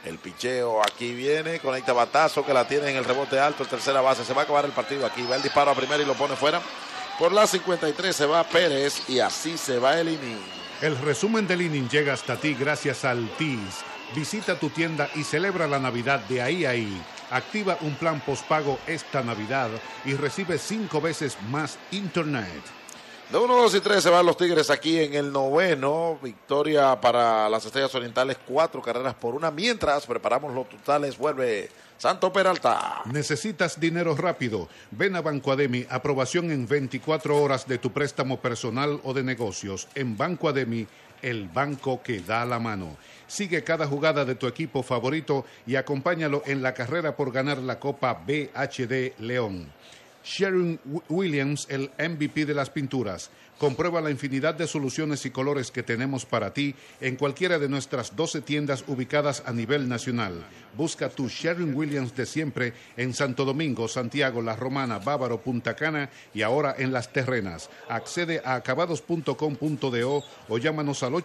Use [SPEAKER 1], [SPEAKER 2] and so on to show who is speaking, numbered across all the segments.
[SPEAKER 1] El picheo aquí viene, conecta batazo que la tiene en el rebote alto, el tercera base. Se va a acabar el partido aquí. Va el disparo a primera y lo pone fuera. Por la 53 se va Pérez y así se va el inning.
[SPEAKER 2] El resumen del inning llega hasta ti gracias a Altis. Visita tu tienda y celebra la Navidad de ahí a ahí. Activa un plan postpago esta Navidad y recibe 5 veces más internet.
[SPEAKER 1] De 1, 2 y 3 se van los Tigres aquí en el noveno. Victoria para las Estrellas Orientales, 4 carreras por 1. Mientras preparamos los totales, vuelve Santo Peralta.
[SPEAKER 2] ¿Necesitas dinero rápido? Ven a Banco Ademi, aprobación en 24 horas de tu préstamo personal o de negocios. En Banco Ademi, el banco que da la mano. Sigue cada jugada de tu equipo favorito y acompáñalo en la carrera por ganar la Copa BHD León. Sherwin Williams, el MVP de las pinturas. Comprueba la infinidad de soluciones y colores que tenemos para ti en cualquiera de nuestras 12 tiendas ubicadas a nivel nacional. Busca tu Sherwin Williams de siempre en Santo Domingo, Santiago, La Romana, Bávaro, Punta Cana y ahora en Las Terrenas. Accede a acabados.com.do o llámanos al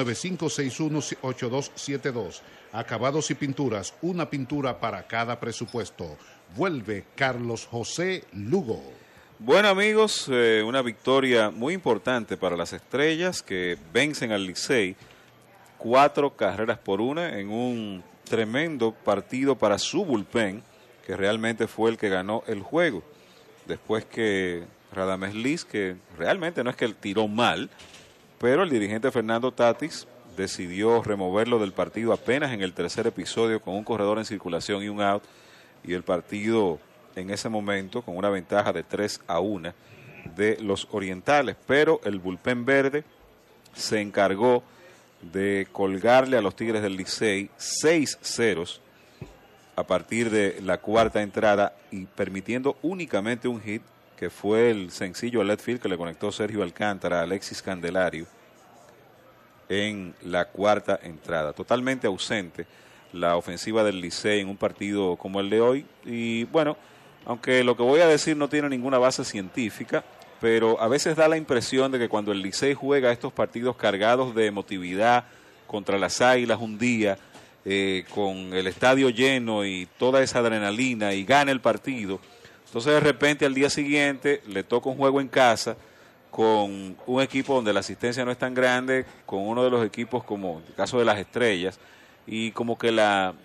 [SPEAKER 2] 809-561-8272. Acabados y Pinturas, una pintura para cada presupuesto. Vuelve Carlos José Lugo.
[SPEAKER 3] Bueno, amigos, una victoria muy importante para las Estrellas que vencen al Licey 4 carreras por 1 en un tremendo partido para su bullpen, que realmente fue el que ganó el juego. Después que Radamés Liz, que realmente no es que él tiró mal, pero el dirigente Fernando Tatis decidió removerlo del partido apenas en el tercer episodio con un corredor en circulación y un out, y el partido en ese momento con una ventaja de 3-1 de los Orientales, pero el bullpen verde se encargó de colgarle a los Tigres del Licey 6 ceros a partir de la cuarta entrada y permitiendo únicamente un hit, que fue el sencillo a left field que le conectó Sergio Alcántara a Alexis Candelario en la cuarta entrada. Totalmente ausente la ofensiva del Licey en un partido como el de hoy. Y bueno, aunque lo que voy a decir no tiene ninguna base científica, pero a veces da la impresión de que cuando el Licey juega estos partidos cargados de emotividad contra las Águilas un día, con el estadio lleno y toda esa adrenalina y gana el partido, entonces de repente al día siguiente le toca un juego en casa con un equipo donde la asistencia no es tan grande, con uno de los equipos como el caso de las Estrellas, y como que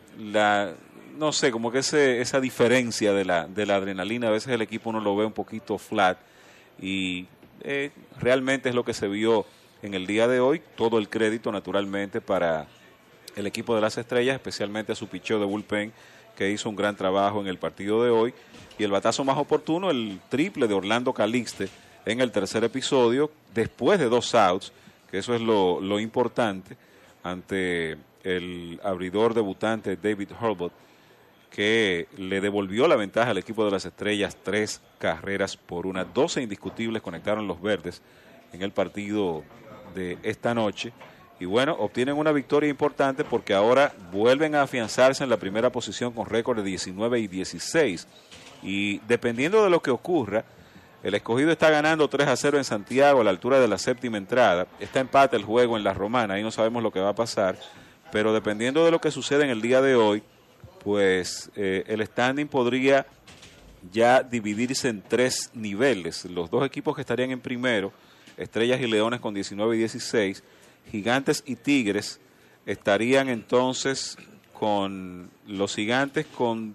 [SPEAKER 3] no sé, como que esa diferencia de la adrenalina, a veces el equipo uno lo ve un poquito flat, y realmente es lo que se vio en el día de hoy. Todo el crédito naturalmente para el equipo de las Estrellas, especialmente a su picheo de bullpen, que hizo un gran trabajo en el partido de hoy, y el batazo más oportuno, el triple de Orlando Calixte en el tercer episodio, después de 2 outs, que eso es lo importante, ante el abridor debutante David Herbert, que le devolvió la ventaja al equipo de las Estrellas 3 carreras por 1. 12 indiscutibles conectaron los verdes en el partido de esta noche. Y bueno, obtienen una victoria importante porque ahora vuelven a afianzarse en la primera posición con récord de 19-16. Y dependiendo de lo que ocurra, el Escogido está ganando 3-0 en Santiago a la altura de la séptima entrada. Está empate el juego en La Romana, ahí no sabemos lo que va a pasar. Pero dependiendo de lo que suceda en el día de hoy, pues el standing podría ya dividirse en 3 niveles. Los 2 equipos que estarían en primero, Estrellas y Leones con 19-16, Gigantes y Tigres estarían entonces con los Gigantes con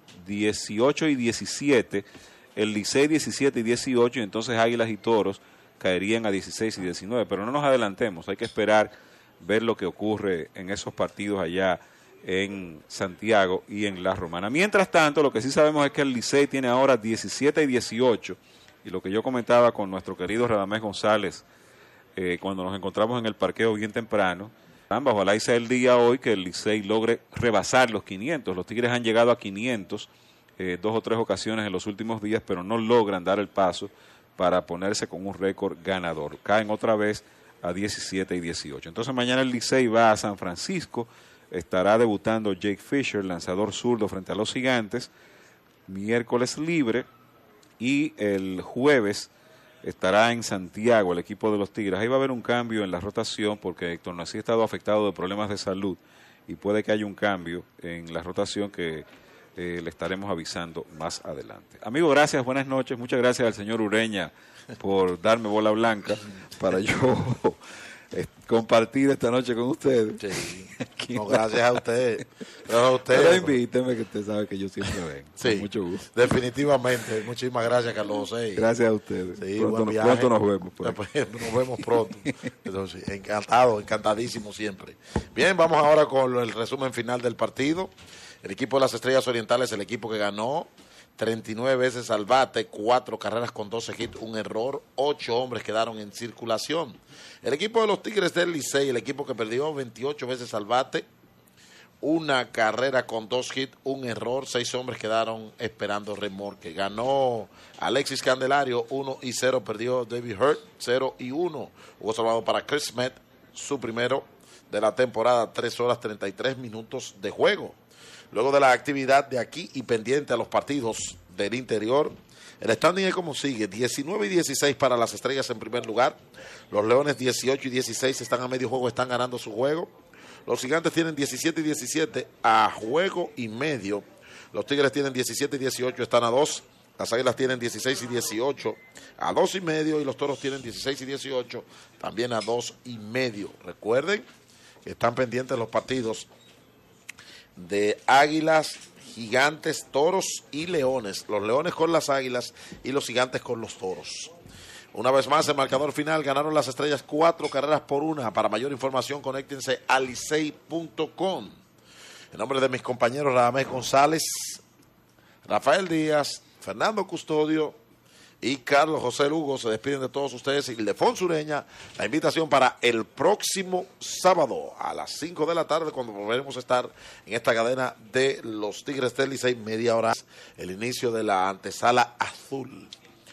[SPEAKER 3] 18-17, el Licey 17-18, y entonces Águilas y Toros caerían a 16 y 19. Pero no nos adelantemos, hay que esperar ver lo que ocurre en esos partidos allá en Santiago y en La Romana. Mientras tanto, lo que sí sabemos es que el Licey tiene ahora 17-18, y lo que yo comentaba con nuestro querido Radamés González cuando nos encontramos en el parqueo bien temprano, ojalá y sea el día hoy que el Licey logre rebasar los 500. Los Tigres han llegado a 500 2 o 3 ocasiones en los últimos días, pero no logran dar el paso para ponerse con un récord ganador. Caen otra vez a 17-18. Entonces mañana el Licey va a San Francisco, estará debutando Jake Fisher, lanzador zurdo, frente a los Gigantes, miércoles libre, y el jueves estará en Santiago el equipo de los Tigres. Ahí va a haber un cambio en la rotación porque Héctor Nací ha estado afectado de problemas de salud y puede que haya un cambio en la rotación que le estaremos avisando más adelante. Amigo, gracias, buenas noches. Muchas gracias al señor Ureña por darme bola blanca para yo compartir esta noche con ustedes.
[SPEAKER 1] Sí. No, gracias a usted.
[SPEAKER 3] Pero invíteme, que usted sabe que yo siempre vengo.
[SPEAKER 1] Sí,
[SPEAKER 3] con mucho gusto.
[SPEAKER 1] Definitivamente. Muchísimas gracias, Carlos José.
[SPEAKER 3] Gracias a ustedes.
[SPEAKER 1] Sí,
[SPEAKER 3] pronto nos vemos.
[SPEAKER 1] Nos vemos pronto. Entonces, encantadísimo siempre. Bien, vamos ahora con el resumen final del partido. El equipo de las Estrellas Orientales, el equipo que ganó 39 veces al bate, 4 carreras con 12 hits, un error, 8 hombres quedaron en circulación. El equipo de los Tigres del Licey, el equipo que perdió 28 veces al bate, 1 carrera con 2 hits, un error, 6 hombres quedaron esperando remolque. Ganó Alexis Candelario 1-0, perdió David Hurt 0-1. Hubo salvado para Chris Smith, su primero de la temporada, 3 horas 33 minutos de juego. Luego de la actividad de aquí y pendiente a los partidos del interior, el standing es como sigue: 19-16 para las Estrellas en primer lugar. Los Leones 18-16 están a medio juego, están ganando su juego. Los Gigantes tienen 17-17 a juego y medio. Los Tigres tienen 17-18, están a 2. Las Águilas tienen 16-18 a 2 y medio. Y los Toros tienen 16-18 también a 2 y medio. Recuerden que están pendientes los partidos de Águilas, Gigantes, Toros y Leones. Los Leones con las Águilas y los Gigantes con los Toros. Una vez más, el marcador final: ganaron las Estrellas 4 carreras por 1. Para mayor información, conéctense a licey.com. En nombre de mis compañeros Radamés González, Rafael Díaz, Fernando Custodio y Carlos José Lugo, se despiden de todos ustedes. Ildefonso Ureña, la invitación para el próximo sábado a las 5 de la tarde, cuando volveremos a estar en esta cadena de los Tigres del Licey, media hora, el inicio de la antesala azul.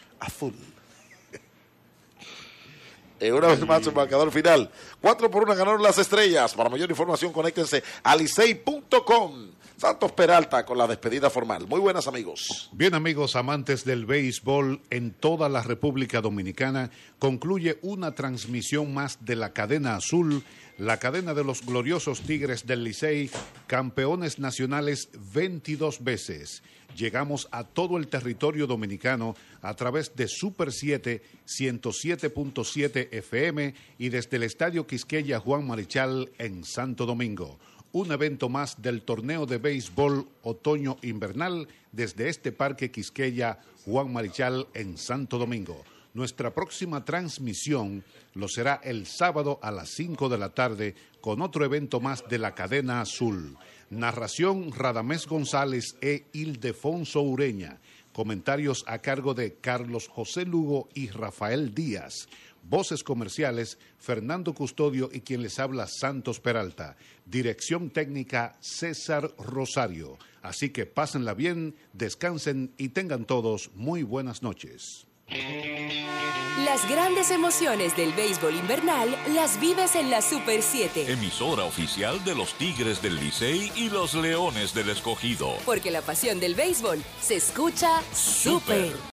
[SPEAKER 1] Una vez más, el marcador final: 4-1 ganaron las Estrellas. Para mayor información, conéctense a licey.com. Santos Peralta con la despedida formal. Muy buenas, amigos.
[SPEAKER 2] Bien, amigos amantes del béisbol en toda la República Dominicana, concluye una transmisión más de la cadena azul, la cadena de los gloriosos Tigres del Licey, campeones nacionales 22 veces. Llegamos a todo el territorio dominicano a través de Super 7, 107.7 FM y desde el Estadio Quisqueya Juan Marichal en Santo Domingo. Un evento más del torneo de béisbol otoño-invernal desde este Parque Quisqueya Juan Marichal en Santo Domingo. Nuestra próxima transmisión lo será el sábado a las 5 de la tarde con otro evento más de la cadena azul. Narración: Radamés González e Ildefonso Ureña. Comentarios a cargo de Carlos José Lugo y Rafael Díaz. Voces comerciales: Fernando Custodio y quien les habla, Santos Peralta. Dirección técnica: César Rosario. Así que pásenla bien, descansen y tengan todos muy buenas noches.
[SPEAKER 4] Las grandes emociones del béisbol invernal las vives en la Super 7.
[SPEAKER 5] Emisora oficial de los Tigres del Licey y los Leones del Escogido.
[SPEAKER 4] Porque la pasión del béisbol se escucha Super.